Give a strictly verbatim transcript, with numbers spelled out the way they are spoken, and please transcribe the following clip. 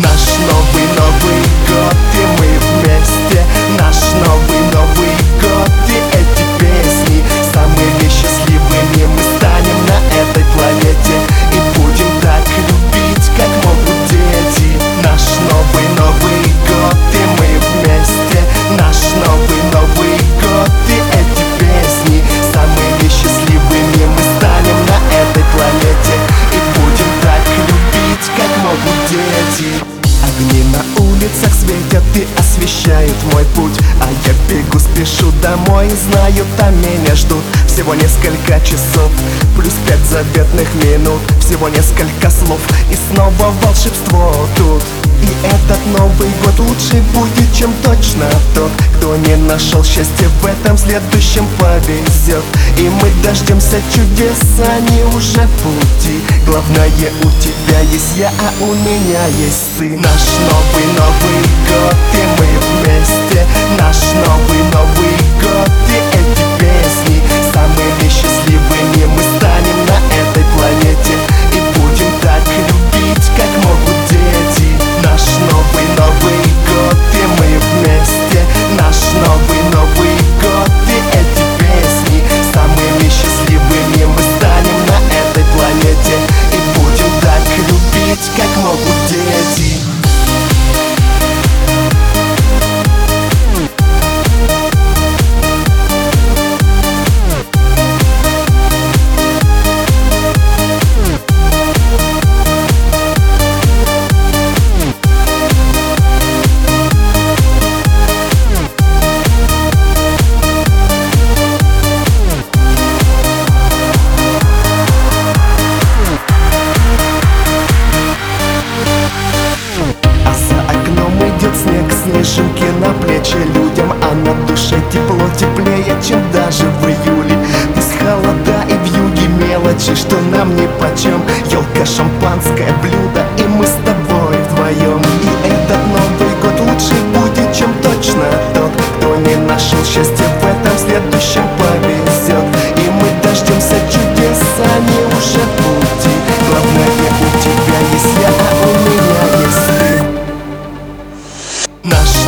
Наш новый Новый год, и мы вместе. Наш новый Новый год, и эти песни. Самыми счастливыми мы станем на этой планете. И будем так любить, как могут дети. Наш новый Новый год, и мы вместе. Наш новый Новый год, и эти песни. Самыми счастливыми мы станем на этой планете. И будем так любить, как могут дети. Огни на улицах светят и освещают мой путь, а я бегу, спешу домой, знаю, там меня ждут. Всего несколько часов, плюс пять заветных минут. Всего несколько слов, и снова волшебство тут. И этот Новый год лучше будет, чем точно тот, кто не нашел счастья в этом, следующем повезет. И мы дождемся чудес, они уже в пути. Главное, у тебя есть я, а у меня есть ты. Наш новый Новый год, и мы вместе. Наш новый Новый год, и эти песни. Самыми счастливыми мы станем на этой планете. И будем так любить, как могут дети. Наш новый Новый год, и мы вместе. Наш новый Новый год, и эти песни. Самыми счастливыми мы станем на этой планете. И будем так любить, как могут дети. Снег, снежинки на плечи людям, а на душе тепло, теплее, чем даже в июле. Пусть холода и вьюги, мелочи, что нам нипочем. Елка, шампанское блюдо, и мы с тобой вдвоем. И этот Новый год лучше будет, чем точно тот, кто не нашел счастья в этом, следующем повезет. И мы дождемся чудес, они уже в пути. Главное, у тебя есть я, а у меня есть ты. Наш